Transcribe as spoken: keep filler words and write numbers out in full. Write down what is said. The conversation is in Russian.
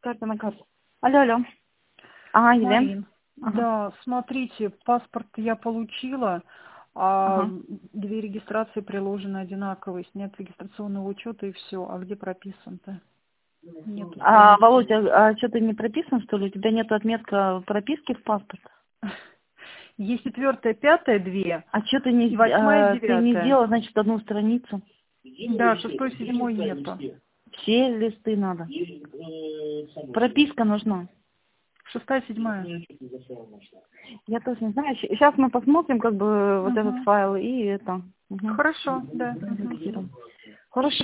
карта на карту. Алло, алло. Ага, Елена. Марин, Ага. да, смотрите, паспорт я получила, а Ага. две регистрации приложены одинаковые, снят регистрационного учета и все. А где прописан-то? Нету А, страницы. Володя, а что ты не прописан, что ли? У тебя нету отметка прописки в паспорт? Есть четвертая, пятая, две, А что ты не, и сд- восьмая, а, ты не девятая. сделала, значит, одну страницу? Да, шестой, седьмой нету. Все листы надо. Прописка нужна. Шестая, седьмая. Я тоже не знаю. Сейчас мы посмотрим, как бы, вот этот Угу. файл и это. Угу. Хорошо, да. Угу. Зафиксируем. Хорошо.